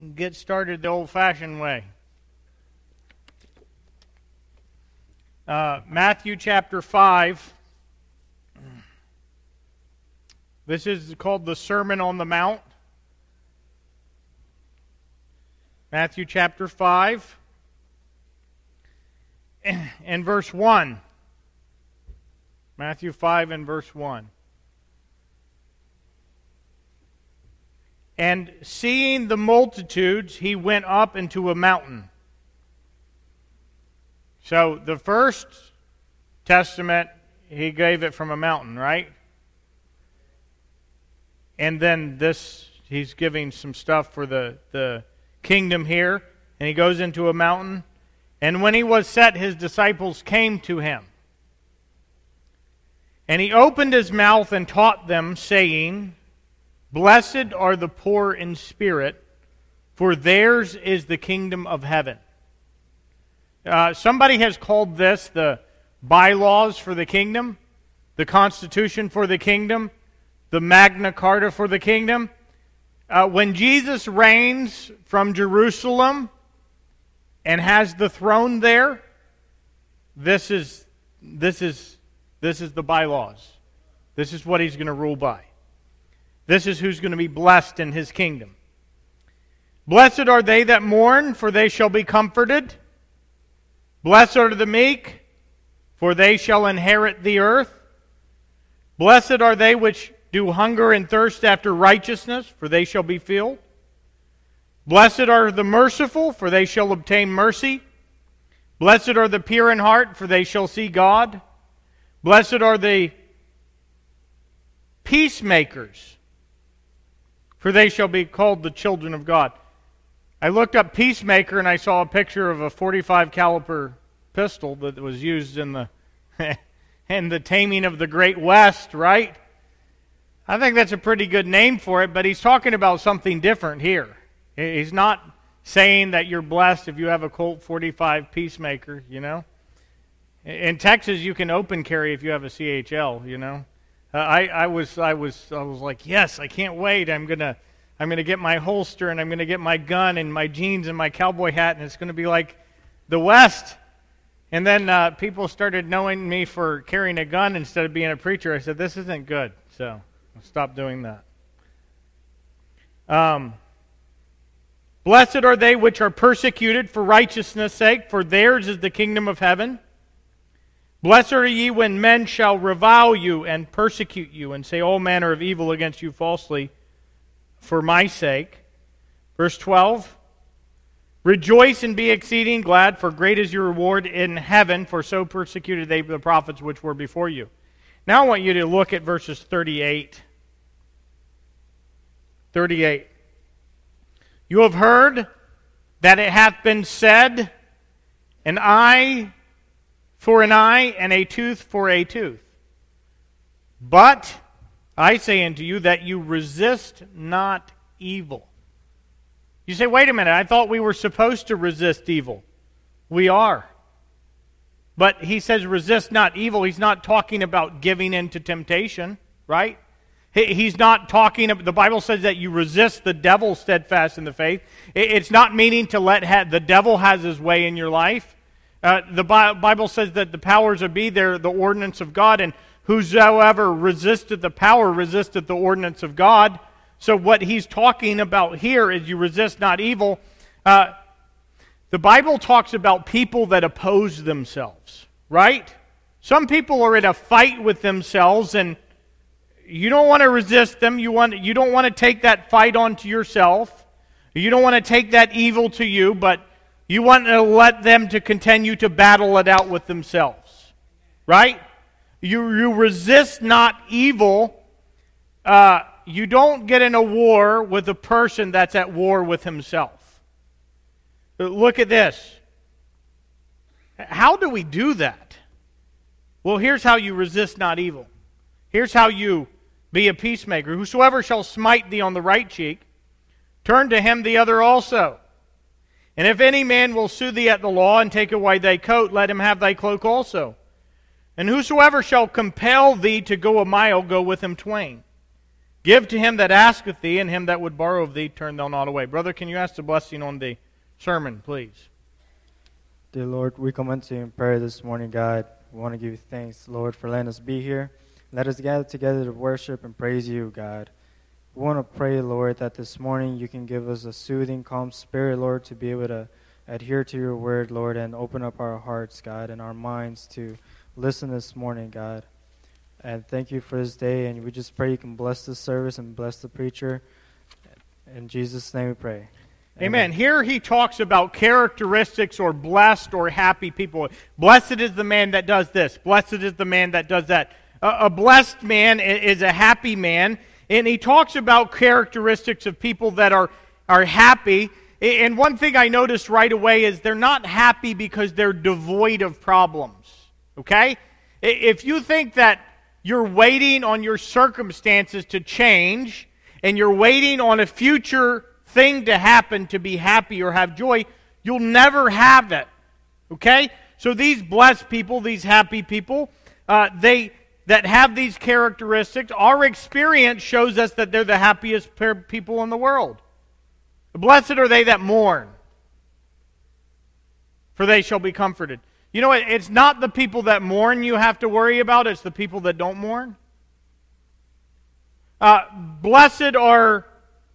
get started the old-fashioned way. Matthew chapter 5. This is called the Sermon on the Mount. Matthew chapter 5 and verse 1. Matthew 5 and verse 1. And seeing the multitudes, he went up into a mountain. So the first testament, he gave it from a mountain, right? And then this, he's giving some stuff for the kingdom here. And he goes into a mountain. And when he was set, his disciples came to him. And he opened his mouth and taught them, saying, Blessed are the poor in spirit, for theirs is the kingdom of heaven. Somebody has called this the bylaws for the kingdom, the constitution for the kingdom, the Magna Carta for the kingdom. When Jesus reigns from Jerusalem and has the throne there, this is the bylaws. This is what he's going to rule by. This is who's going to be blessed in his kingdom. Blessed are they that mourn, for they shall be comforted. Blessed are the meek, for they shall inherit the earth. Blessed are they which do hunger and thirst after righteousness, for they shall be filled. Blessed are the merciful, for they shall obtain mercy. Blessed are the pure in heart, for they shall see God. Blessed are the peacemakers, for they shall be called the children of God. I looked up peacemaker and I saw a picture of a 45 caliber pistol that was used in the in the taming of the Great West, right? I think that's a pretty good name for it, but he's talking about something different here. He's not saying that you're blessed if you have a Colt 45 peacemaker, you know. In Texas, you can open carry if you have a CHL, you know. I was like, yes, I can't wait. I'm gonna get my holster and I'm gonna get my gun and my jeans and my cowboy hat, and it's gonna be like the West. And then people started knowing me for carrying a gun instead of being a preacher. I said, this isn't good, so I'll stop doing that. Blessed are they which are persecuted for righteousness' sake, for theirs is the kingdom of heaven. Blessed are ye when men shall revile you and persecute you and say all manner of evil against you falsely for my sake. Verse 12, Rejoice and be exceeding glad, for great is your reward in heaven, for so persecuted they the prophets which were before you. Now I want you to look at verses 38. 38. You have heard that it hath been said, an eye for an eye, and a tooth for a tooth. But I say unto you that you resist not evil. You say, wait a minute, I thought we were supposed to resist evil. We are. But he says resist not evil. He's not talking about giving in to temptation, right? He's not talking about, the Bible says that you resist the devil steadfast in the faith. It's not meaning to let the devil has his way in your life. The Bible says that the powers that be, they're the ordinance of God, and whosoever resisted the power resisted the ordinance of God. So what he's talking about here is you resist not evil. The Bible talks about people that oppose themselves, right? Some people are in a fight with themselves, and you don't want to resist them. You don't want to take that fight onto yourself. You don't want to take that evil to you, but you want to let them to continue to battle it out with themselves, right? You resist not evil. You don't get in a war with a person that's at war with himself. Look at this. How do we do that? Well, here's how you resist not evil. Here's how you be a peacemaker. Whosoever shall smite thee on the right cheek, turn to him the other also. And if any man will sue thee at the law and take away thy coat, let him have thy cloak also. And whosoever shall compel thee to go a mile, go with him twain. Give to him that asketh thee, and him that would borrow of thee, turn thou not away. Brother, can you ask the blessing on the sermon, please? Dear Lord, we come unto you in prayer this morning, God. We want to give you thanks, Lord, for letting us be here. Let us gather together to worship and praise you, God. We want to pray, Lord, that this morning you can give us a soothing, calm spirit, Lord, to be able to adhere to your word, Lord, and open up our hearts, God, and our minds to listen this morning, God. And thank you for this day, and we just pray you can bless this service and bless the preacher. In Jesus' name we pray. Amen. Here he talks about characteristics or blessed or happy people. Blessed is the man that does this. Blessed is the man that does that. A blessed man is a happy man. And he talks about characteristics of people that are happy. And one thing I noticed right away is they're not happy because they're devoid of problems. Okay? If you think that you're waiting on your circumstances to change, and you're waiting on a future thing to happen to be happy or have joy, you'll never have it. Okay? So these blessed people, these happy people, that have these characteristics, our experience shows us that they're the happiest people in the world. Blessed are they that mourn, for they shall be comforted. You know what? It's not the people that mourn you have to worry about. It's the people that don't mourn. Blessed are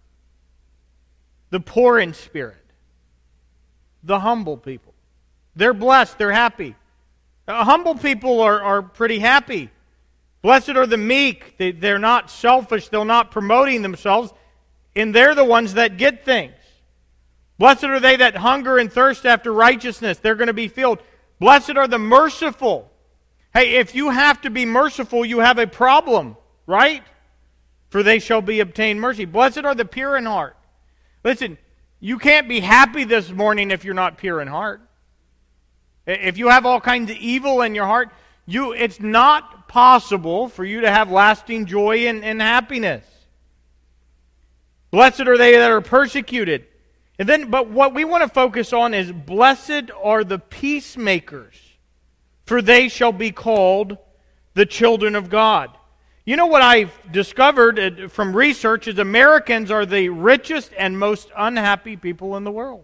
the poor in spirit, the humble people. They're blessed. They're happy. Humble people are pretty happy. Blessed are the meek. They're not selfish. They're not promoting themselves. And they're the ones that get things. Blessed are they that hunger and thirst after righteousness. They're going to be filled. Blessed are the merciful. Hey, if you have to be merciful, you have a problem, right? For they shall be obtained mercy. Blessed are the pure in heart. Listen, you can't be happy this morning if you're not pure in heart. If you have all kinds of evil in your heart, it's not possible for you to have lasting joy and happiness. Blessed are they that are persecuted. But what we want to focus on is, blessed are the peacemakers, for they shall be called the children of God. You know what I've discovered from research is Americans are the richest and most unhappy people in the world.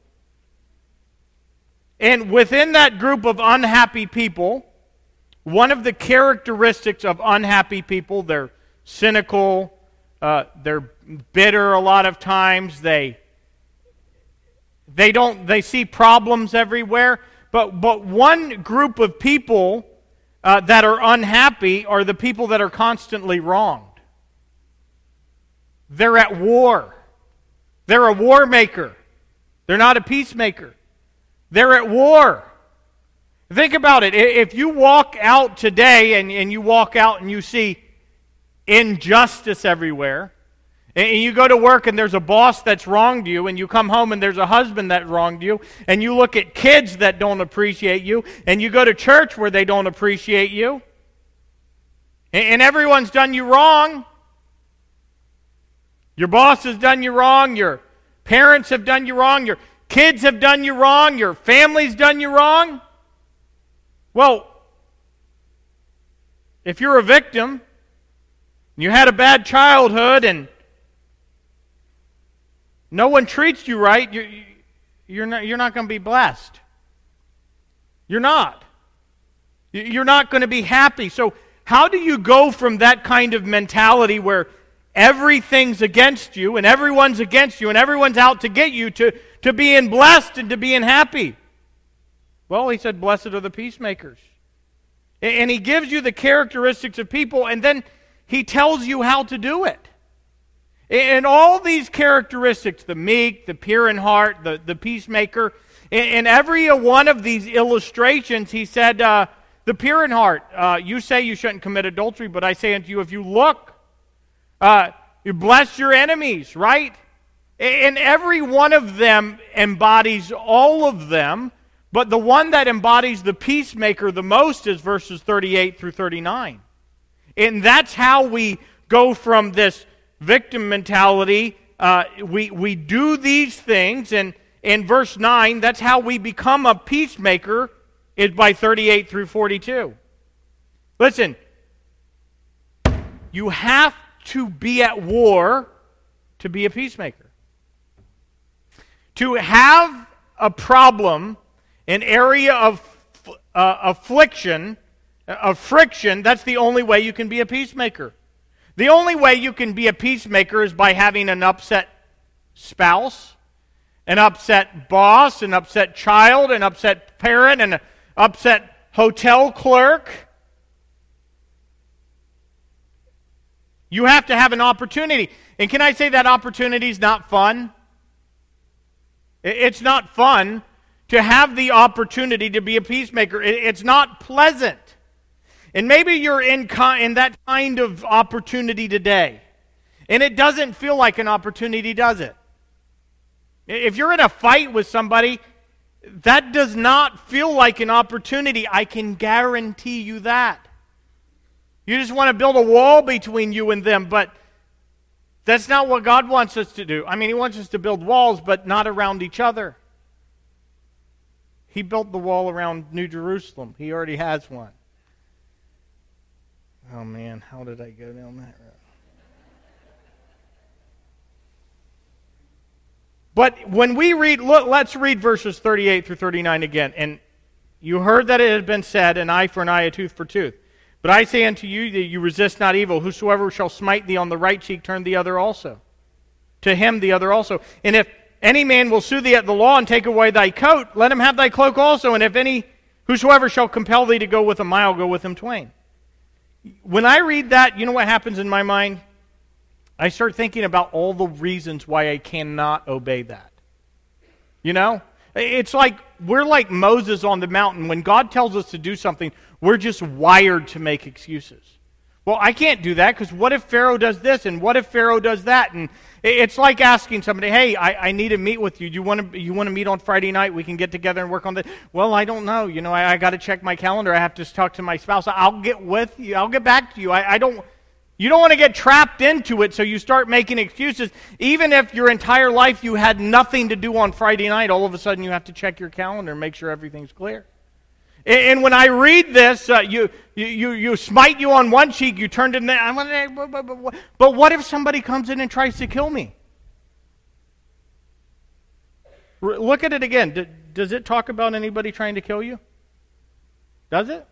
And within that group of unhappy people, one of the characteristics of unhappy people, they're cynical, they're bitter a lot of times, they see problems everywhere. But one group of people that are unhappy are the people that are constantly wronged. They're at war. They're a war maker. They're not a peacemaker. They're at war. Think about it. If you walk out today and you walk out and you see injustice everywhere, and you go to work and there's a boss that's wronged you, and you come home and there's a husband that wronged you, and you look at kids that don't appreciate you, and you go to church where they don't appreciate you, and everyone's done you wrong. Your boss has done you wrong, your parents have done you wrong, your kids have done you wrong, your family's done you wrong. Well, if you're a victim, you had a bad childhood, and no one treats you right, you're not going to be blessed. You're not. You're not going to be happy. So how do you go from that kind of mentality where everything's against you and everyone's against you and everyone's out to get you to being blessed and to being happy? Well, he said, blessed are the peacemakers. And he gives you the characteristics of people, and then he tells you how to do it. And all these characteristics, the meek, the pure in heart, the peacemaker, in every one of these illustrations, he said, the pure in heart, you say you shouldn't commit adultery, but I say unto you, if you look, you bless your enemies, right? And every one of them embodies all of them, but the one that embodies the peacemaker the most is verses 38 through 39. And that's how we go from this victim mentality. We do these things, and in verse 9, that's how we become a peacemaker, is by 38 through 42. Listen, you have to be at war to be a peacemaker. To have a problem, an area of affliction, of friction, that's the only way you can be a peacemaker. The only way you can be a peacemaker is by having an upset spouse, an upset boss, an upset child, an upset parent, an upset hotel clerk. You have to have an opportunity. And can I say that opportunity is not fun? It's not fun to have the opportunity to be a peacemaker. It's not pleasant. And maybe you're in that kind of opportunity today. And it doesn't feel like an opportunity, does it? If you're in a fight with somebody, that does not feel like an opportunity. I can guarantee you that. You just want to build a wall between you and them, but that's not what God wants us to do. I mean, He wants us to build walls, but not around each other. He built the wall around New Jerusalem. He already has one. Oh man, how did I go down that road? But when we read, let's read verses 38 through 39 again. And you heard that it had been said, an eye for an eye, a tooth for tooth. But I say unto you that you resist not evil. Whosoever shall smite thee on the right cheek, turn the other also. To him the other also. And if any man will sue thee at the law and take away thy coat, let him have thy cloak also. And if whosoever shall compel thee to go with a mile, go with him twain. When I read that, you know what happens in my mind? I start thinking about all the reasons why I cannot obey that. You know? It's like we're like Moses on the mountain. When God tells us to do something, we're just wired to make excuses. Well, I can't do that because what if Pharaoh does this and what if Pharaoh does that? And it's like asking somebody, hey, I need to meet with you. Do you want to meet on Friday night? We can get together and work on this. Well, I don't know. You know, I got to check my calendar. I have to talk to my spouse. I'll get with you. I'll get back to you. You don't want to get trapped into it, so you start making excuses. Even if your entire life you had nothing to do on Friday night, all of a sudden you have to check your calendar and make sure everything's clear. And when I read this, you smite you on one cheek, you turn to the but what if somebody comes in and tries to kill me? Look at it again. Does it talk about anybody trying to kill you? Does it?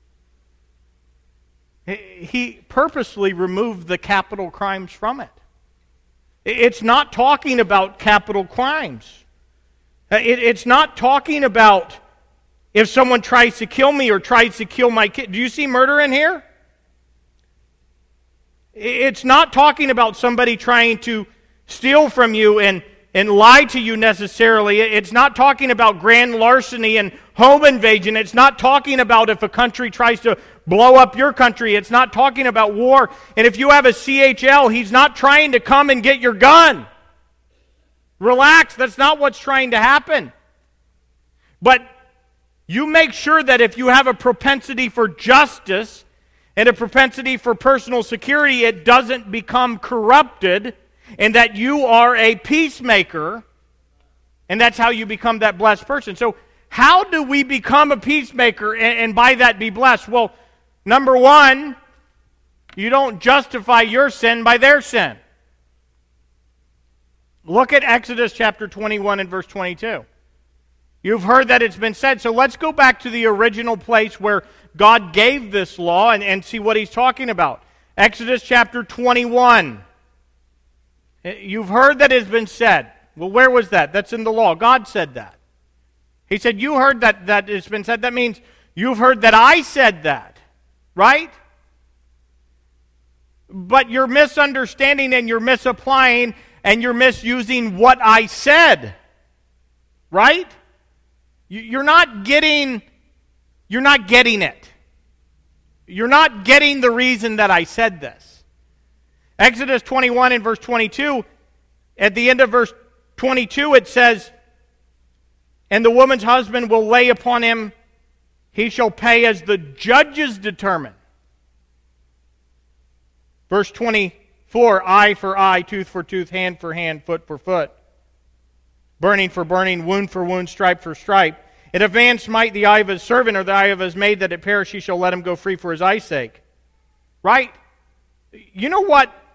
He purposely removed the capital crimes from it. It's not talking about capital crimes. It's not talking about if someone tries to kill me or tries to kill my kid. Do you see murder in here? It's not talking about somebody trying to steal from you and lie to you necessarily. It's not talking about grand larceny and home invasion. It's not talking about if a country tries to blow up your country. It's not talking about war. And if you have a CHL, he's not trying to come and get your gun. Relax, that's not what's trying to happen. But you make sure that if you have a propensity for justice and a propensity for personal security, it doesn't become corrupted, and that you are a peacemaker, and that's how you become that blessed person. So how do we become a peacemaker and by that be blessed? Well, number one, you don't justify your sin by their sin. Look at Exodus chapter 21 and verse 22. You've heard that it's been said. So let's go back to the original place where God gave this law and see what he's talking about. Exodus chapter 21. You've heard that it's been said. Well, where was that? That's in the law. God said that. He said, you heard that it's been said. That means you've heard that I said that. Right? But you're misunderstanding and you're misapplying and you're misusing what I said. Right? You're not getting it. You're not getting the reason that I said this. Exodus 21 and verse 22, at the end of verse 22 it says, and the woman's husband will lay upon him, he shall pay as the judges determine. Verse 24, eye for eye, tooth for tooth, hand for hand, foot for foot. Burning for burning, wound for wound, stripe for stripe. And if man smite the eye of his servant or the eye of his maid that it perish, he shall let him go free for his eye's sake. Right? You know what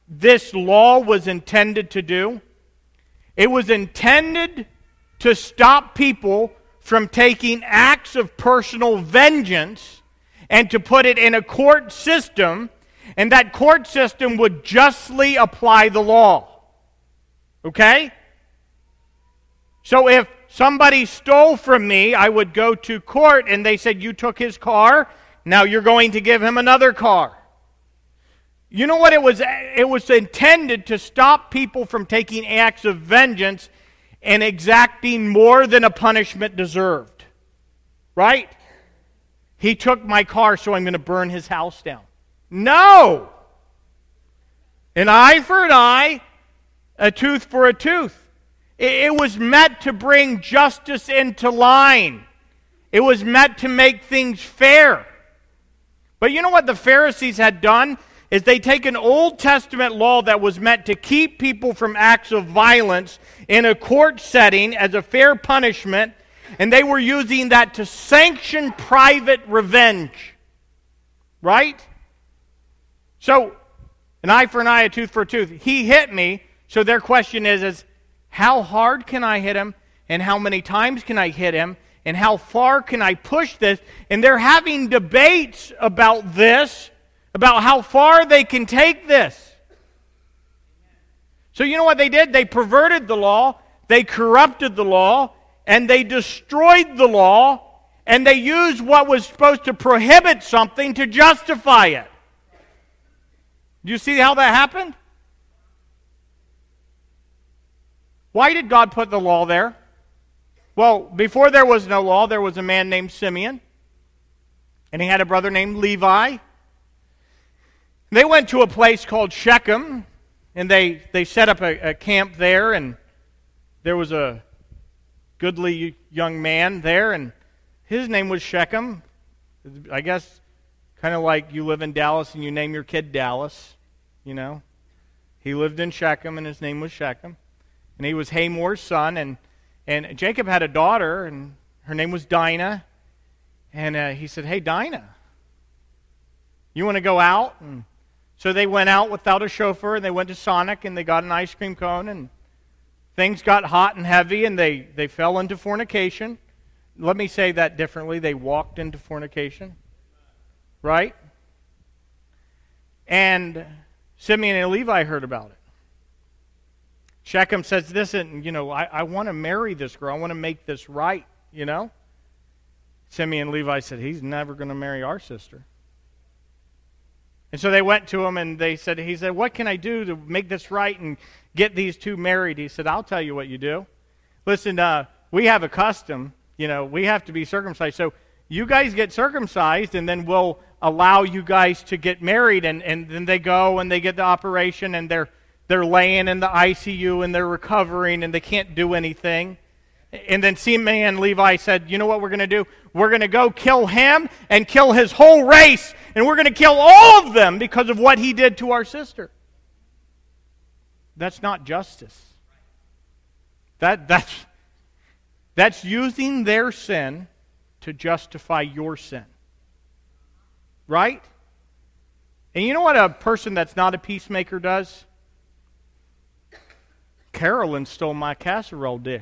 this law was intended to do? It was intended to stop people from taking acts of personal vengeance and to put it in a court system, and that court system would justly apply the law. Okay? So if somebody stole from me, I would go to court and they said, you took his car, now you're going to give him another car. You know what it was? It was intended to stop people from taking acts of vengeance and exacting more than a punishment deserved. Right? He took my car, so I'm going to burn his house down. No! An eye for an eye, a tooth for a tooth. It was meant to bring justice into line. It was meant to make things fair. But you know what the Pharisees had done? Is they take an Old Testament law that was meant to keep people from acts of violence in a court setting as a fair punishment, and they were using that to sanction private revenge. Right? So, an eye for an eye, a tooth for a tooth. He hit me, so their question is how hard can I hit him, and how many times can I hit him, and how far can I push this? And they're having debates about this, about how far they can take this. So you know what they did? They perverted the law, they corrupted the law, and they destroyed the law, and they used what was supposed to prohibit something to justify it. Do you see how that happened? Why did God put the law there? Well, before there was no law, there was a man named Simeon, and he had a brother named Levi. They went to a place called Shechem, and they set up a camp there, and there was a goodly young man there, and his name was Shechem. I guess kind of like you live in Dallas and you name your kid Dallas, you know. He lived in Shechem, and his name was Shechem. And he was Hamor's son, and Jacob had a daughter, and her name was Dinah. And he said, hey, Dinah, you want to go out? And so they went out without a chauffeur, and they went to Sonic, and they got an ice cream cone, and things got hot and heavy, and they fell into fornication. Let me say that differently. They walked into fornication. Right? And Simeon and Levi heard about it. Shechem says, listen, I want to marry this girl. I want to make this right, Simeon and Levi said, he's never going to marry our sister. And so they went to him and he said, what can I do to make this right and get these two married? He said, I'll tell you what you do. Listen, we have a custom, we have to be circumcised. So you guys get circumcised and then we'll allow you guys to get married. And then they go and they get the operation and they're laying in the ICU and they're recovering and they can't do anything. And then Simeon and Levi said, you know what we're going to do? We're going to go kill him and kill his whole race. And we're going to kill all of them because of what he did to our sister. That's not justice. That's using their sin to justify your sin. Right? And you know what a person that's not a peacemaker does? Carolyn stole my casserole dish.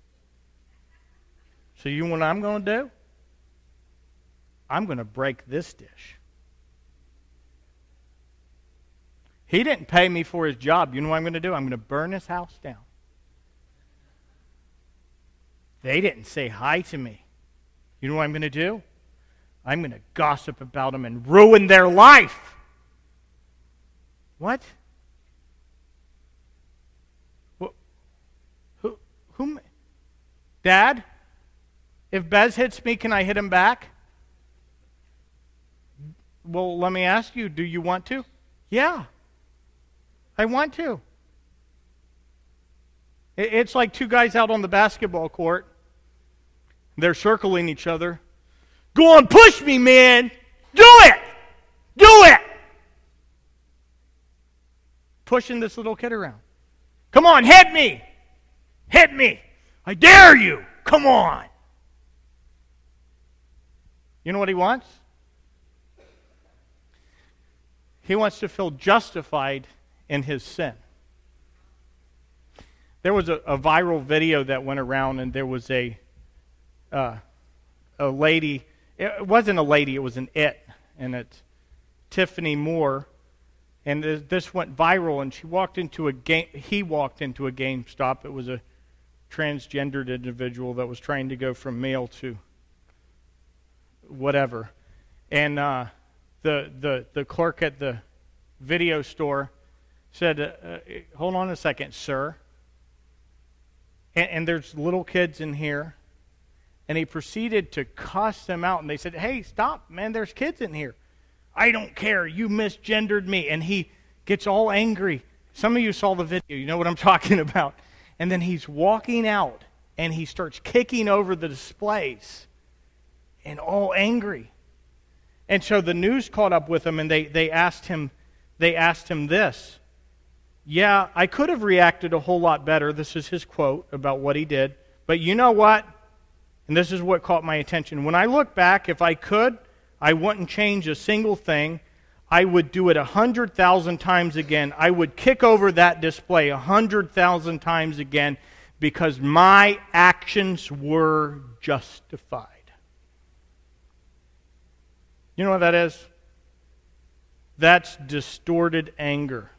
So you know what I'm going to do? I'm going to break this dish. He didn't pay me for his job. You know what I'm going to do? I'm going to burn his house down. They didn't say hi to me. You know what I'm going to do? I'm going to gossip about them and ruin their life. What? Who? Dad? If Bez hits me, can I hit him back? Well, let me ask you, do you want to? Yeah. I want to. It's like two guys out on the basketball court. They're circling each other. Go on, push me, man. Do it. Do it. Pushing this little kid around. Come on, hit me. Hit me. I dare you. Come on. You know what he wants? He wants to feel justified in his sin. There was a viral video that went around, and there was a lady. It wasn't a lady, it was an it, and it's Tiffany Moore. And this went viral, and he walked into a GameStop. It was a transgendered individual that was trying to go from male to whatever. And the clerk at the video store said, hold on a second, sir. And there's little kids in here. And he proceeded to cuss them out. And they said, hey, stop, man, there's kids in here. I don't care, you misgendered me. And he gets all angry. Some of you saw the video, you know what I'm talking about. And then he's walking out, and he starts kicking over the displays, and all angry. And so the news caught up with him, and they asked him this. Yeah, I could have reacted a whole lot better. This is his quote about what he did. But you know what? And this is what caught my attention. When I look back, if I could, I wouldn't change a single thing. I would do it 100,000 times again. I would kick over that display 100,000 times again because my actions were justified. You know what that is? That's distorted anger.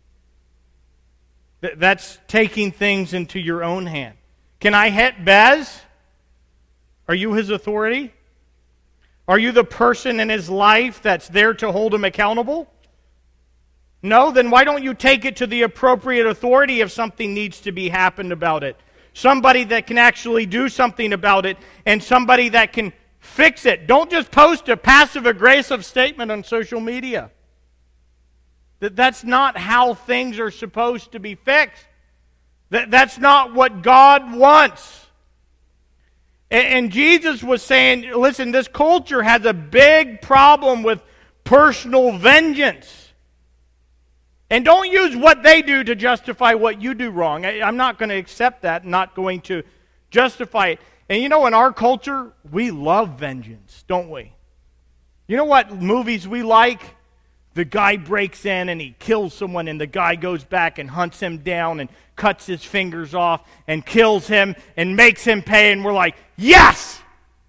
That's taking things into your own hand. Can I hit Bez? Are you his authority? Are you the person in his life that's there to hold him accountable? No? Then why don't you take it to the appropriate authority if something needs to be happened about it? Somebody that can actually do something about it and somebody that can fix it. Don't just post a passive-aggressive statement on social media. That's not how things are supposed to be fixed. That's not what God wants. And Jesus was saying, listen, this culture has a big problem with personal vengeance. And don't use what they do to justify what you do wrong. I'm not going to accept that, not going to justify it. And you know, in our culture, we love vengeance, don't we? You know what movies we like? The guy breaks in and he kills someone, and the guy goes back and hunts him down and cuts his fingers off and kills him and makes him pay, and we're like, yes!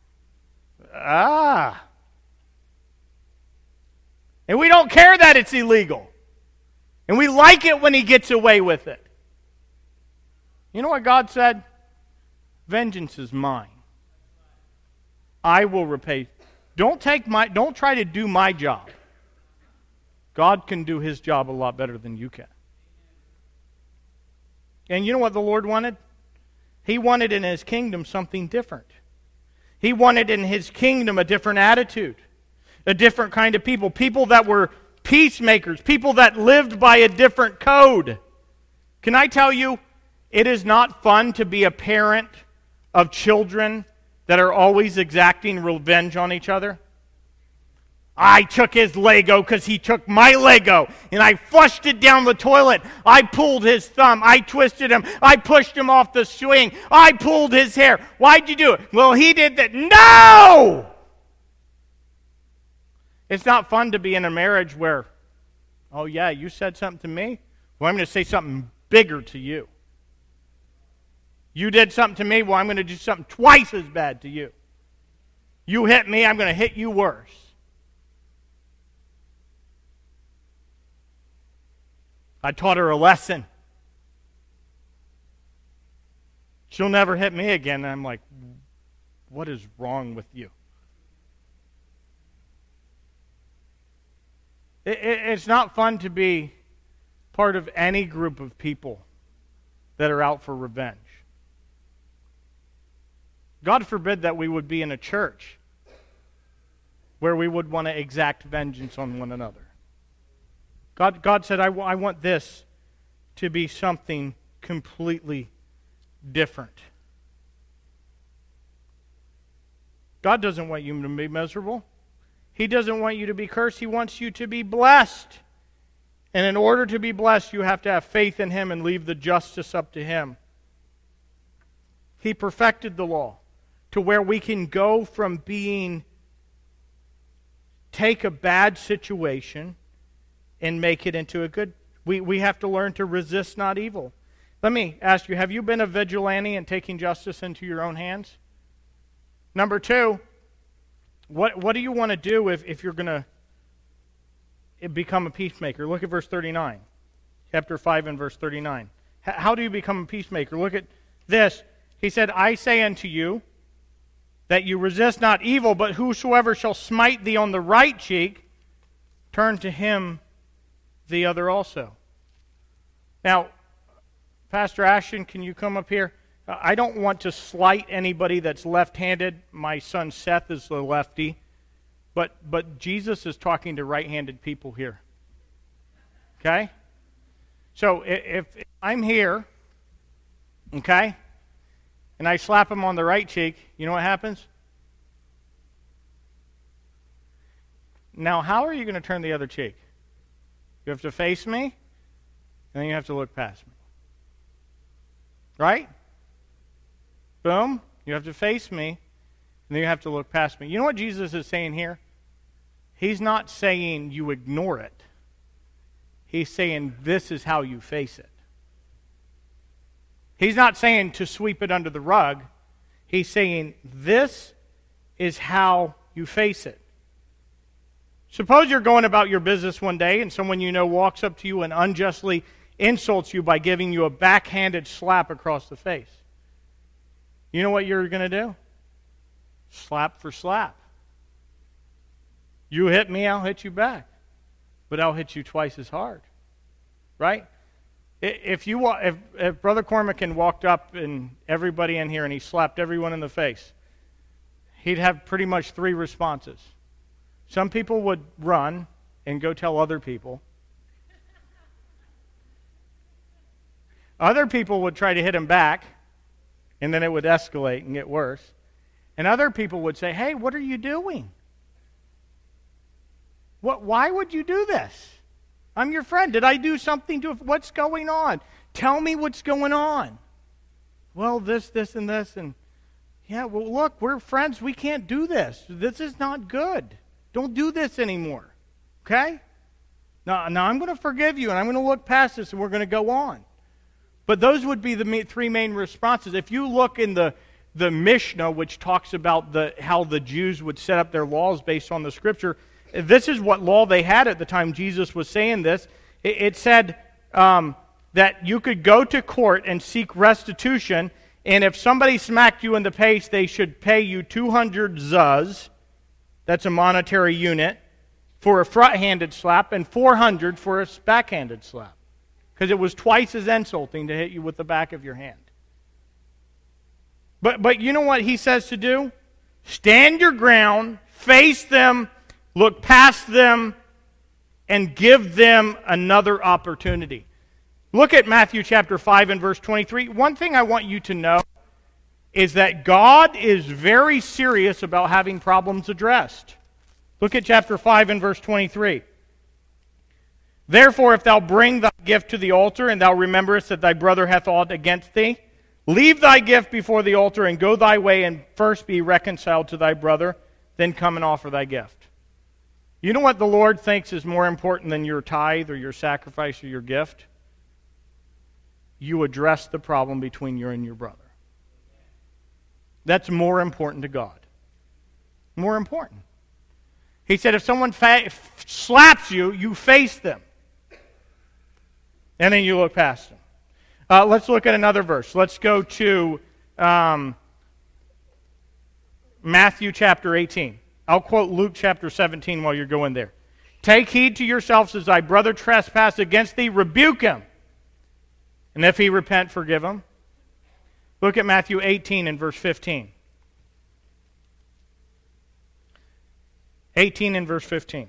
And we don't care that it's illegal. And we like it when he gets away with it. You know what God said? Vengeance is mine. I will repay. Don't try to do my job. God can do his job a lot better than you can. And you know what the Lord wanted? He wanted in his kingdom something different. He wanted in his kingdom a different attitude, a different kind of people, people that were peacemakers, people that lived by a different code. Can I tell you, it is not fun to be a parent of children that are always exacting revenge on each other. I took his Lego because he took my Lego, and I flushed it down the toilet. I pulled his thumb. I twisted him. I pushed him off the swing. I pulled his hair. Why'd you do it? Well, he did that. No! It's not fun to be in a marriage where, oh yeah, you said something to me? Well, I'm going to say something bigger to you. You did something to me, well, I'm going to do something twice as bad to you. You hit me, I'm going to hit you worse. I taught her a lesson. She'll never hit me again. And I'm like, what is wrong with you? It's not fun to be part of any group of people that are out for revenge. God forbid that we would be in a church where we would want to exact vengeance on one another. God said, I want this to be something completely different. God doesn't want you to be miserable. He doesn't want you to be cursed. He wants you to be blessed. And in order to be blessed, you have to have faith in him and leave the justice up to him. He perfected the law to where we can go from take a bad situation and make it into a good We have to learn to resist not evil. Let me ask you, have you been a vigilante and taking justice into your own hands? Number two, what do you want to do if you're going to become a peacemaker? Look at verse 39. Chapter 5 and verse 39. How do you become a peacemaker? Look at this. He said, I say unto you that you resist not evil, but whosoever shall smite thee on the right cheek, turn to him the other also. Now, Pastor Ashton, can you come up here? I don't want to slight anybody that's left-handed. My son Seth is the lefty. But Jesus is talking to right-handed people here. Okay? So if I'm here, okay, and I slap him on the right cheek, you know what happens? Now, how are you going to turn the other cheek? You have to face me, and then you have to look past me. Right? Boom. You have to face me, and then you have to look past me. You know what Jesus is saying here? He's not saying you ignore it. He's saying this is how you face it. He's not saying to sweep it under the rug. He's saying this is how you face it. Suppose you're going about your business one day and someone you know walks up to you and unjustly insults you by giving you a backhanded slap across the face. You know what you're going to do? Slap for slap. You hit me, I'll hit you back. But I'll hit you twice as hard. Right? If Brother Cormacan walked up and everybody in here and he slapped everyone in the face, he'd have pretty much three responses. Some people would run and go tell other people. Other people would try to hit him back, and then it would escalate and get worse. And other people would say, hey, what are you doing? Why would you do this? I'm your friend. Did I do something to... What's going on? Tell me what's going on. Well, this, and this, and... Yeah, well, look, we're friends. We can't do this. This is not good. Don't do this anymore. Okay? Now I'm going to forgive you, and I'm going to look past this, and we're going to go on. But those would be the three main responses. If you look in the Mishnah, which talks about how the Jews would set up their laws based on the Scripture, this is what law they had at the time Jesus was saying this. It said that you could go to court and seek restitution, and if somebody smacked you in the face, they should pay you 200 zuz, that's a monetary unit, for a front-handed slap, and 400 for a backhanded slap. Because it was twice as insulting to hit you with the back of your hand. But you know what he says to do? Stand your ground, face them, look past them, and give them another opportunity. Look at Matthew chapter 5 and verse 23. One thing I want you to know is that God is very serious about having problems addressed. Look at chapter 5 and verse 23. Therefore, if thou bring thy gift to the altar, and thou rememberest that thy brother hath aught against thee, leave thy gift before the altar, and go thy way, and first be reconciled to thy brother, then come and offer thy gift. You know what the Lord thinks is more important than your tithe or your sacrifice or your gift? You address the problem between you and your brother. That's more important to God. More important. He said if someone slaps you, you face them. And then you look past them. Let's look at another verse. Let's go to Matthew chapter 18. I'll quote Luke chapter 17 while you're going there. Take heed to yourselves as thy brother trespass against thee, rebuke him. And if he repent, forgive him. Look at Matthew 18 and verse 15. 18 and verse 15.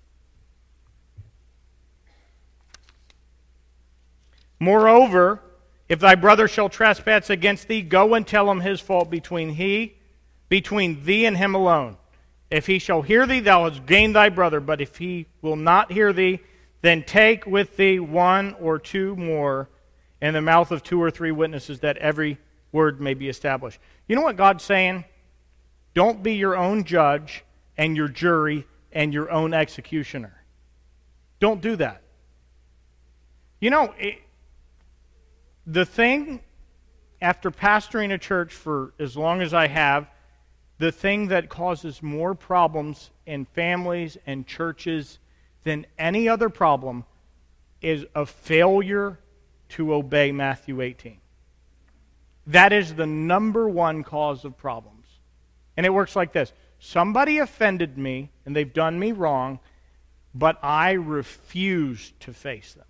Moreover, if thy brother shall trespass against thee, go and tell him his fault between thee and him alone. If he shall hear thee, thou hast gained thy brother. But if he will not hear thee, then take with thee one or two more in the mouth of two or three witnesses, that every word may be established. You know what God's saying? Don't be your own judge and your jury and your own executioner. Don't do that. You know, the thing, after pastoring a church for as long as I have, the thing that causes more problems in families and churches than any other problem is a failure to obey Matthew 18. That is the number one cause of problems. And it works like this. Somebody offended me, and they've done me wrong, but I refuse to face them.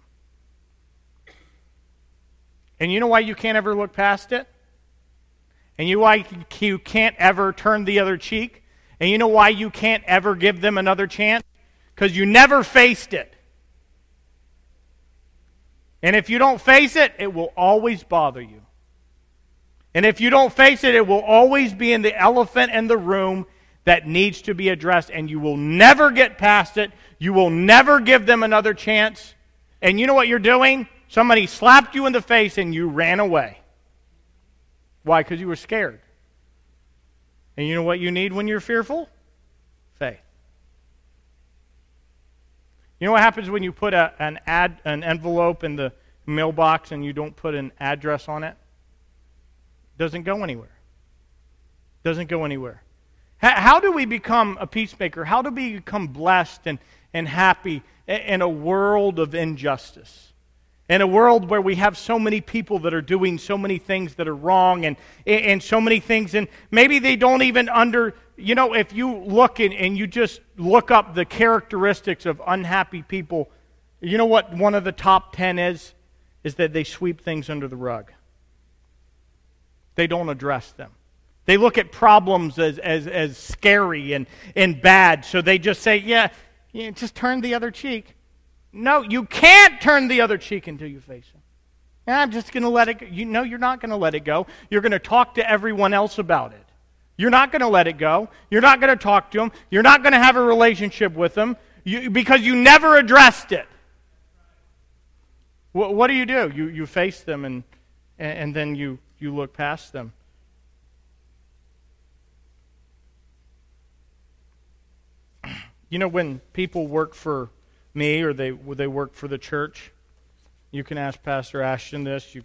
And you know why you can't ever look past it? And you know why you can't ever turn the other cheek? And you know why you can't ever give them another chance? Because you never faced it. And if you don't face it, it will always bother you. And if you don't face it, it will always be in the elephant in the room that needs to be addressed. And you will never get past it. You will never give them another chance. And you know what you're doing? Somebody slapped you in the face and you ran away. Why? Because you were scared. And you know what you need when you're fearful? Faith. You know what happens when you put an envelope in the mailbox and you don't put an address on it? It doesn't go anywhere. It doesn't go anywhere. How do we become a peacemaker? How do we become blessed and happy in a world of injustice? In a world where we have so many people that are doing so many things that are wrong and so many things, and maybe they don't even if you look and you just look up the characteristics of unhappy people, you know what one of the top 10 is that they sweep things under the rug. They don't address them. They look at problems as scary and bad, so they just say, yeah, just turn the other cheek. No, you can't turn the other cheek until you face him. I'm just going to let it go. You're not going to let it go. You're going to talk to everyone else about it. You're not going to let it go. You're not going to talk to them. You're not going to have a relationship with them because you never addressed it. What do? You face them and then you look past them. You know, when people work for me or they work for the church, you can ask Pastor Ashton this.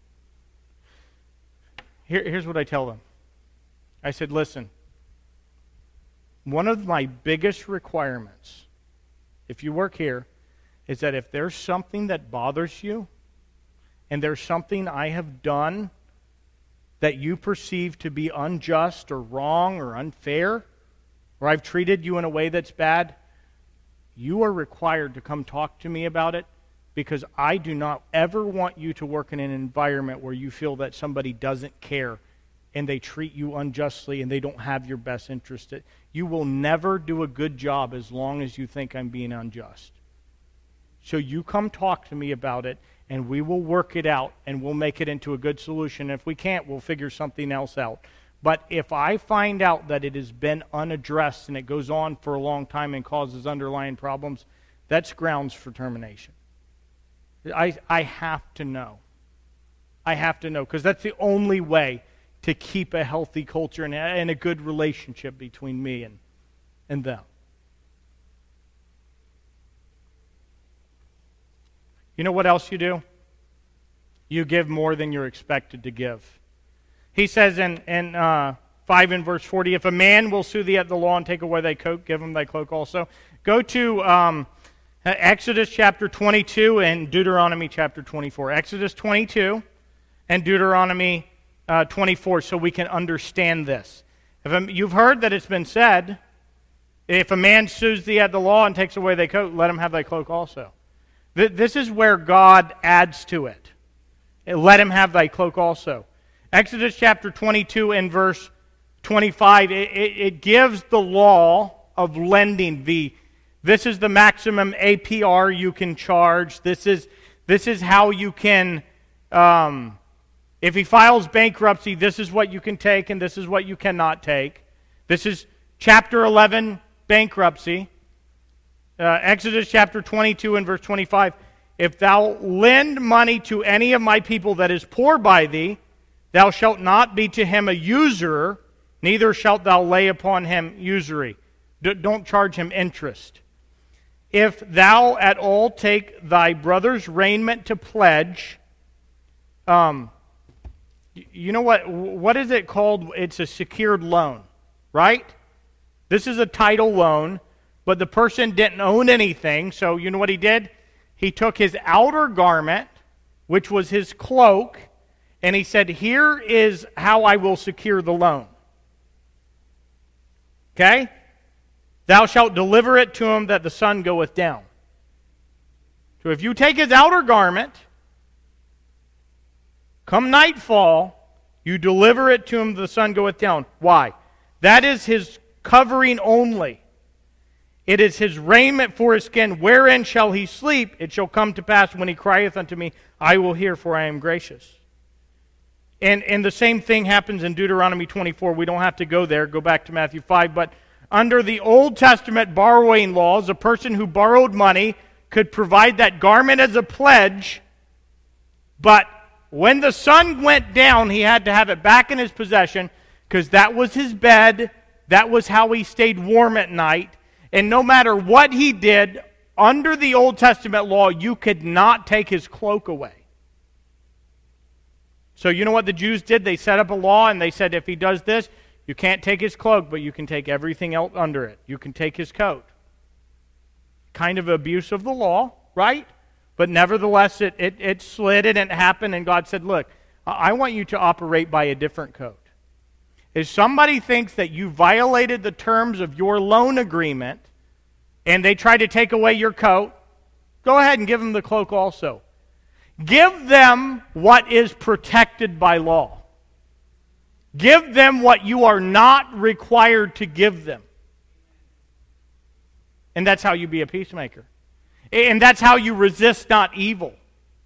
Here's what I tell them. I said, listen, one of my biggest requirements, if you work here, is that if there's something that bothers you, and there's something I have done that you perceive to be unjust or wrong or unfair, or I've treated you in a way that's bad, you are required to come talk to me about it, because I do not ever want you to work in an environment where you feel that somebody doesn't care and they treat you unjustly and they don't have your best interest. You will never do a good job as long as you think I'm being unjust. So you come talk to me about it, and we will work it out, and we'll make it into a good solution. If we can't, we'll figure something else out. But if I find out that it has been unaddressed and it goes on for a long time and causes underlying problems, that's grounds for termination. I have to know. I have to know, because that's the only way to keep a healthy culture and a good relationship between me and them. You know what else you do? You give more than you're expected to give. He says in 5 in verse 40, if a man will sue thee at the law and take away thy coat, give him thy cloak also. Go to Exodus chapter 22 and Deuteronomy chapter 24. Exodus 22 and Deuteronomy 24, so we can understand this. You've heard that it's been said, if a man sues thee at the law and takes away thy coat, let him have thy cloak also. This is where God adds to it. Let him have thy cloak also. Exodus chapter 22 and verse 25, it gives the law of lending. This is the maximum APR you can charge. This is how you can, if he files bankruptcy, this is what you can take and this is what you cannot take. This is chapter 11, bankruptcy. Exodus chapter 22 and verse 25, if thou lend money to any of my people that is poor by thee, thou shalt not be to him a usurer, neither shalt thou lay upon him usury. Don't charge him interest. if thou at all take thy brother's raiment to pledge, you know what is it called? It's a secured loan, right? This is a title loan, but the person didn't own anything, so you know what he did? He took his outer garment, which was his cloak, and he said, here is how I will secure the loan. Okay? Thou shalt deliver it to him that the sun goeth down. So if you take his outer garment, come nightfall, you deliver it to him, the sun goeth down. Why? That is his covering only. It is his raiment for his skin. Wherein shall he sleep? It shall come to pass when he crieth unto me, I will hear, for I am gracious. And the same thing happens in Deuteronomy 24. We don't have to go there. Go back to Matthew 5. But under the Old Testament borrowing laws, a person who borrowed money could provide that garment as a pledge, but when the sun went down, he had to have it back in his possession because that was his bed. That was how he stayed warm at night. And no matter what he did, under the Old Testament law, you could not take his cloak away. So you know what the Jews did? They set up a law and they said if he does this, you can't take his cloak, but you can take everything else under it. You can take his coat. Kind of abuse of the law, right? But nevertheless, it slid and it happened, and God said, look, I want you to operate by a different code. If somebody thinks that you violated the terms of your loan agreement and they try to take away your coat, go ahead and give them the cloak also. Give them what is protected by law. Give them what you are not required to give them. And that's how you be a peacemaker. And that's how you resist not evil.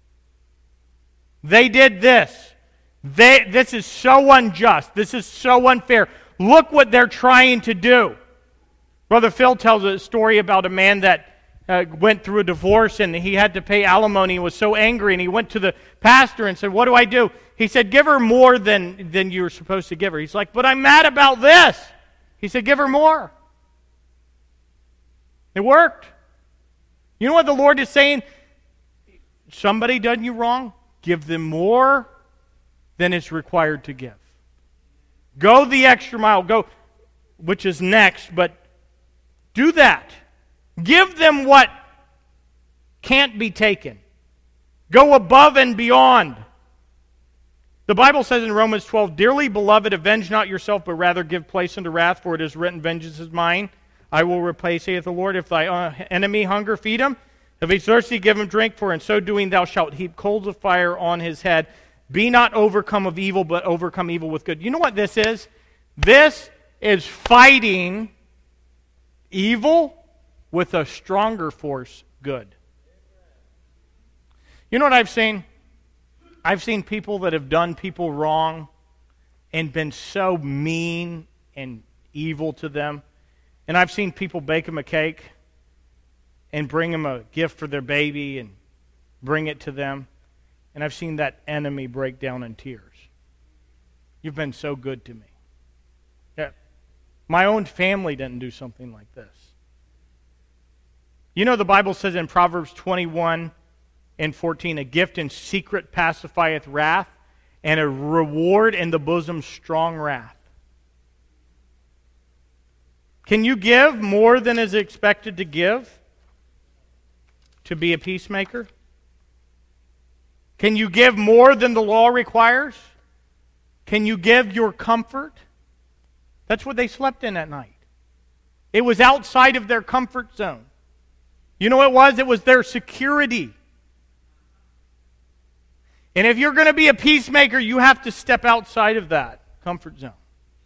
They did this. This is so unjust. This is so unfair. Look what they're trying to do. Brother Phil tells a story about a man that went through a divorce and he had to pay alimony. He was so angry and he went to the pastor and said, what do I do? He said, give her more than you were supposed to give her. He's like, but I'm mad about this. He said, give her more. It worked. You know what the Lord is saying? Somebody done you wrong, give them more than is required to give. Go the extra mile, go, which is next, but do that. Give them what can't be taken. Go above and beyond. The Bible says in Romans 12, dearly beloved, avenge not yourself, but rather give place unto wrath, for it is written, vengeance is mine. I will repay, saith the Lord. If thy enemy hunger, feed him. If he's thirsty, give him drink, for in so doing thou shalt heap coals of fire on his head. Be not overcome of evil, but overcome evil with good. You know what this is? This is fighting evil with a stronger force, good. You know what I've seen? I've seen people that have done people wrong and been so mean and evil to them. And I've seen people bake them a cake and bring them a gift for their baby and bring it to them. And I've seen that enemy break down in tears. You've been so good to me. Yeah. My own family didn't do something like this. You know the Bible says in Proverbs 21 and 14, a gift in secret pacifieth wrath, and a reward in the bosom strong wrath. Can you give more than is expected to give to be a peacemaker? Can you give more than the law requires? Can you give your comfort? That's what they slept in at night. It was outside of their comfort zone. You know what it was? It was their security. And if you're going to be a peacemaker, you have to step outside of that comfort zone.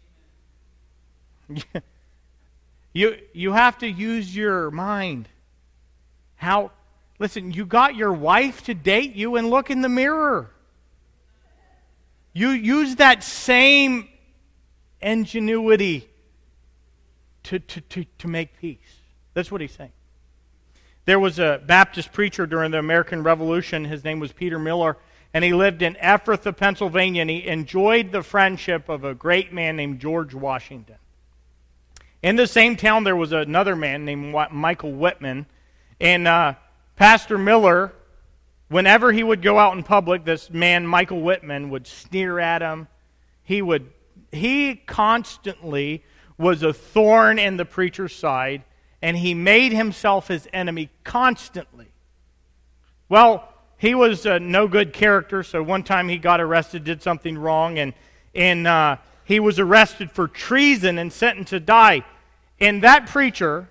You have to use your mind. Listen, you got your wife to date you and look in the mirror. You use that same ingenuity to make peace. That's what he's saying. There was a Baptist preacher during the American Revolution. His name was Peter Miller, and he lived in Ephrata, Pennsylvania, and he enjoyed the friendship of a great man named George Washington. In the same town, there was another man named Michael Whitman, And Pastor Miller, whenever he would go out in public, this man, Michael Whitman, would sneer at him. He constantly was a thorn in the preacher's side, and he made himself his enemy constantly. Well, he was no good character, so one time he got arrested, did something wrong, and he was arrested for treason and sentenced to die. And that preacher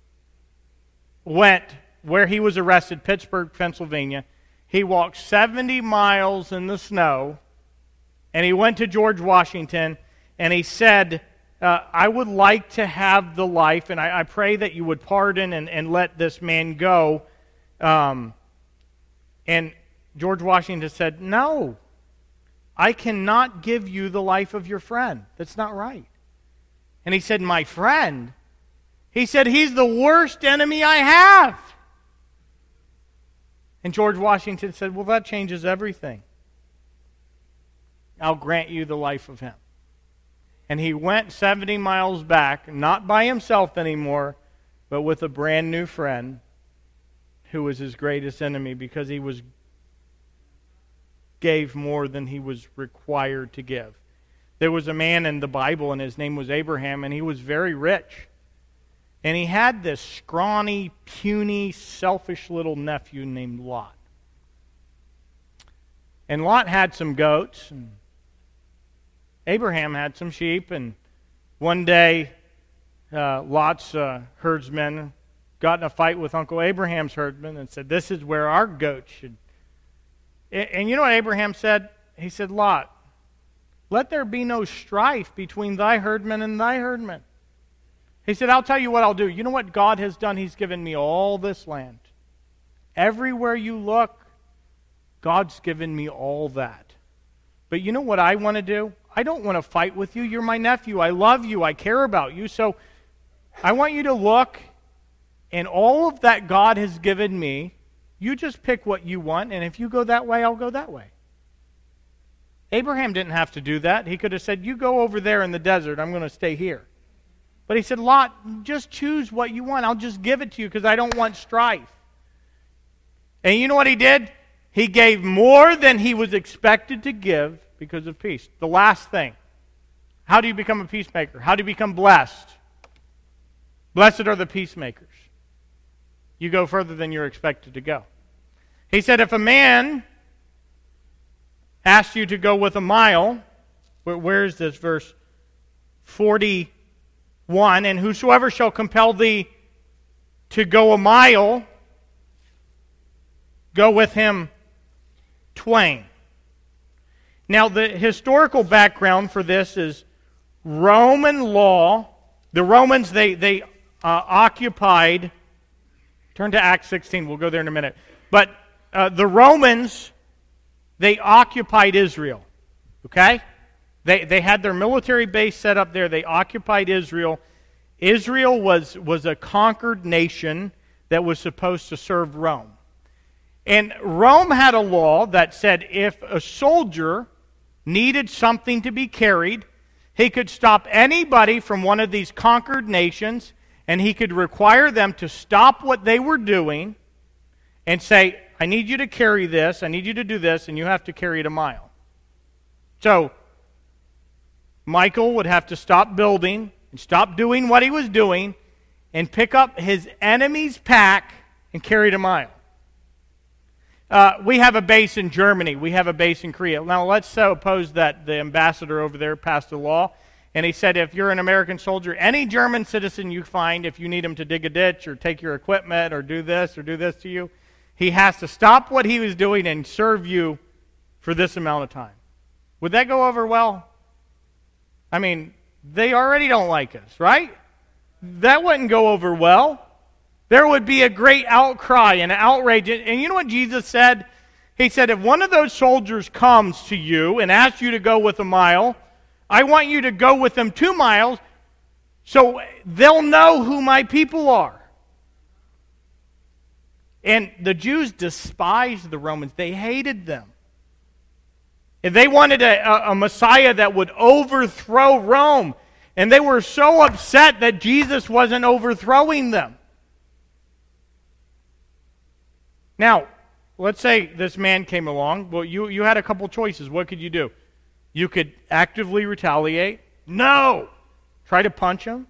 went where he was arrested, Pittsburgh, Pennsylvania. He walked 70 miles in the snow, and he went to George Washington, and he said, I would like to have the life, and I pray that you would pardon and let this man go. And George Washington said, no, I cannot give you the life of your friend. That's not right. And he said, my friend? He said, he's the worst enemy I have. And George Washington said, well, that changes everything. I'll grant you the life of him. And he went 70 miles back, not by himself anymore, but with a brand new friend who was his greatest enemy because he gave more than he was required to give. There was a man in the Bible, and his name was Abraham, and he was very rich. And he had this scrawny, puny, selfish little nephew named Lot. And Lot had some goats, and Abraham had some sheep, and one day Lot's herdsmen got in a fight with Uncle Abraham's herdsmen and said, this is where our goats should. And you know what Abraham said? He said, Lot, let there be no strife between thy herdmen and thy herdmen. He said, I'll tell you what I'll do. You know what God has done? He's given me all this land. Everywhere you look, God's given me all that. But you know what I want to do? I don't want to fight with you. You're my nephew. I love you. I care about you. So I want you to look, and all of that God has given me, you just pick what you want, and if you go that way, I'll go that way. Abraham didn't have to do that. He could have said, you go over there in the desert. I'm going to stay here. But he said, Lot, just choose what you want. I'll just give it to you because I don't want strife. And you know what he did? He gave more than he was expected to give because of peace. The last thing. How do you become a peacemaker? How do you become blessed? Blessed are the peacemakers. You go further than you're expected to go. He said, if a man asked you to go with a mile, where is this verse? 41, and whosoever shall compel thee to go a mile, go with him twain. Now, the historical background for this is Roman law. The Romans, they occupied, turn to Acts 16, we'll go there in a minute. But the Romans, they occupied Israel, okay? They had their military base set up there. They occupied Israel. Israel was a conquered nation that was supposed to serve Rome. And Rome had a law that said if a soldier needed something to be carried, he could stop anybody from one of these conquered nations, and he could require them to stop what they were doing and say, I need you to carry this, I need you to do this, and you have to carry it a mile. So, Michael would have to stop building and stop doing what he was doing and pick up his enemy's pack and carry it a mile. We have a base in Germany. We have a base in Korea. Now, let's suppose that the ambassador over there passed a law, and he said if you're an American soldier, any German citizen you find, if you need him to dig a ditch or take your equipment or do this to you, he has to stop what he was doing and serve you for this amount of time. Would that go over well? I mean, they already don't like us, right? That wouldn't go over well. There would be a great outcry and outrage. And you know what Jesus said? He said, if one of those soldiers comes to you and asks you to go with a mile, I want you to go with them 2 miles so they'll know who my people are. And the Jews despised the Romans. They hated them. And they wanted a Messiah that would overthrow Rome. And they were so upset that Jesus wasn't overthrowing them. Now, let's say this man came along. Well, you had a couple choices. What could you do? You could actively retaliate. No! Try to punch him.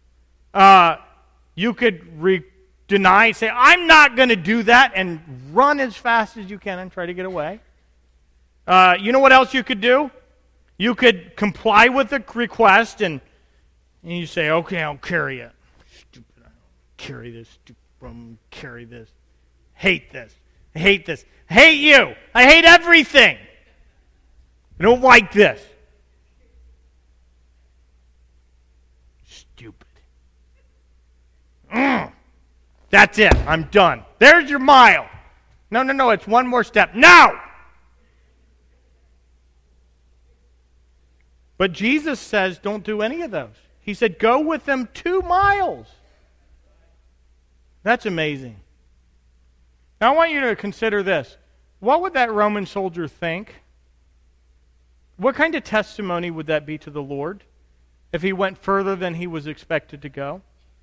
You could deny, say, I'm not going to do that, and run as fast as you can and try to get away. You know what else you could do? You could comply with the request, and you say, okay, I'll carry it. Stupid, I don't carry this. Stupid, carry this. Hate this. I hate this. I hate you. I hate everything. I don't like this. Stupid. That's it. I'm done. There's your mile. No. It's one more step. No! But Jesus says don't do any of those. He said go with them 2 miles. That's amazing. Now I want you to consider this. What would that Roman soldier think? What kind of testimony would that be to the Lord if he went further than he was expected to go?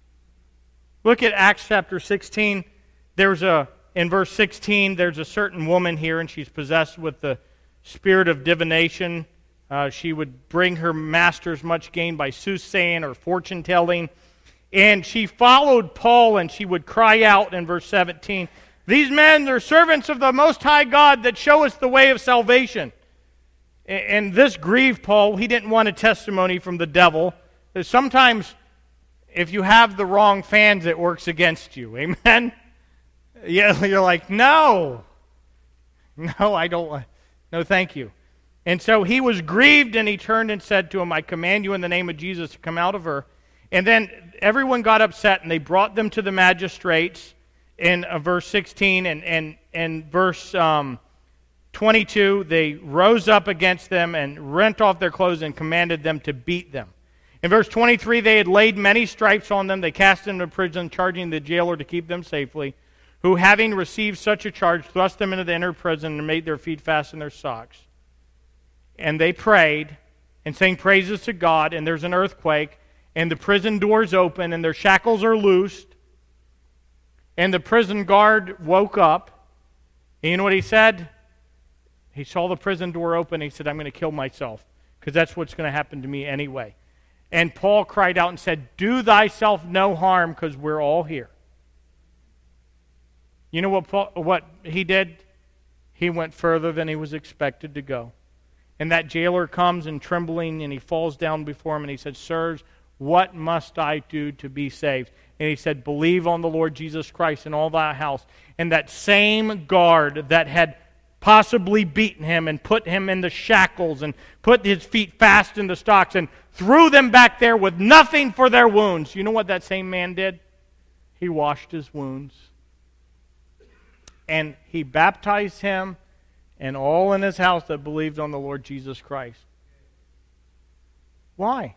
Look at Acts chapter 16. In verse 16, there's a certain woman here, and she's possessed with the spirit of divination. She would bring her masters much gain by soothsaying or fortune-telling. And she followed Paul, and she would cry out in verse 17, these men are servants of the Most High God that show us the way of salvation. And this grieved Paul. He didn't want a testimony from the devil. Sometimes, if you have the wrong fans, it works against you. Amen? Yeah, you're like, no, I don't want, no, thank you. And so he was grieved, and he turned and said to him, I command you in the name of Jesus to come out of her. And then everyone got upset, and they brought them to the magistrates in verse 16 and verse 22. They rose up against them and rent off their clothes and commanded them to beat them. In verse 23, they had laid many stripes on them. They cast them into prison, charging the jailer to keep them safely, who, having received such a charge, thrust them into the inner prison and made their feet fast in their socks. And they prayed and sang praises to God, and there's an earthquake, and the prison doors open, and their shackles are loosed, and the prison guard woke up. And you know what he said? He saw the prison door open, and he said, I'm going to kill myself, because that's what's going to happen to me anyway. And Paul cried out and said, do thyself no harm, because we're all here. You know what he did? He went further than he was expected to go. And that jailer comes and trembling, and he falls down before him, and he said, sirs, what must I do to be saved? And he said, believe on the Lord Jesus Christ and all thy house. And that same guard that had possibly beaten him and put him in the shackles and put his feet fast in the stocks and threw them back there with nothing for their wounds. You know what that same man did? He washed his wounds. And he baptized him and all in his house that believed on the Lord Jesus Christ. Why?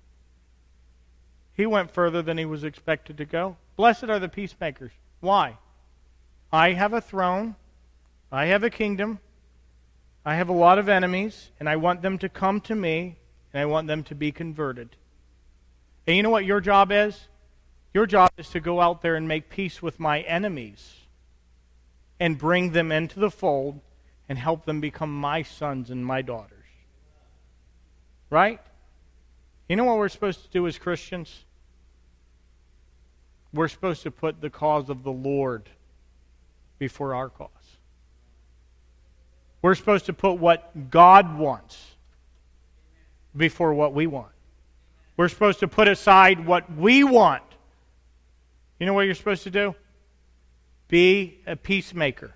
He went further than he was expected to go. Blessed are the peacemakers. Why? I have a throne. I have a kingdom. I have a lot of enemies, and I want them to come to me, and I want them to be converted. And you know what your job is? Your job is to go out there and make peace with my enemies and bring them into the fold and help them become my sons and my daughters. Right? You know what we're supposed to do as Christians? We're supposed to put the cause of the Lord before our cause. We're supposed to put what God wants before what we want. We're supposed to put aside what we want. You know what you're supposed to do? Be a peacemaker.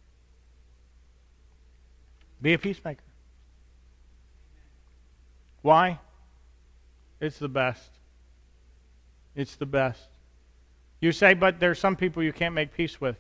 Be a peacemaker. Why? It's the best. It's the best. You say, but there's some people you can't make peace with.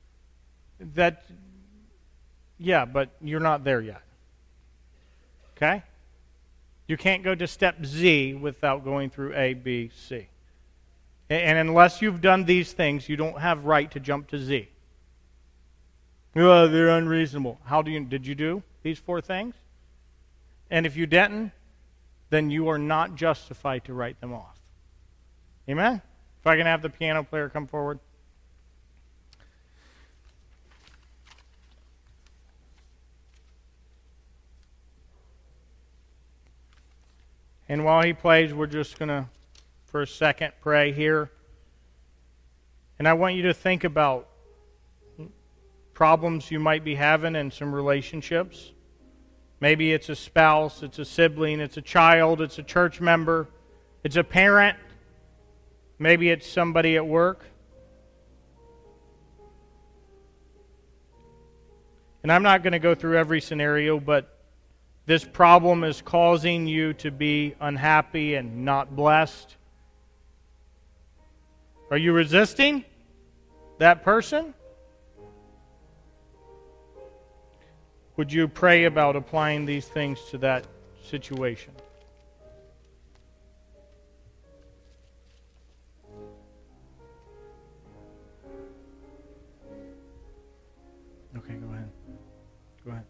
Yeah, but you're not there yet. Okay? You can't go to step Z without going through A, B, C. And unless you've done these things, you don't have right to jump to Z. Oh, they're unreasonable. Did you do these 4 things? And if you didn't, then you are not justified to write them off. Amen? If I can have the piano player come forward. And while he plays, we're just going to, for a second, pray here. And I want you to think about problems you might be having in some relationships. Maybe it's a spouse, it's a sibling, it's a child, it's a church member, it's a parent. Maybe it's somebody at work. And I'm not going to go through every scenario, but this problem is causing you to be unhappy and not blessed. Are you resisting that person? Would you pray about applying these things to that situation? Okay, go ahead. Go ahead.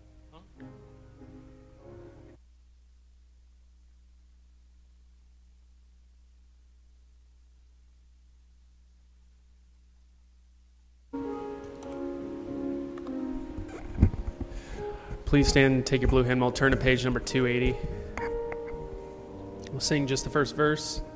Please stand and take your blue hymnal. Turn to page number 280. We'll sing just the first verse.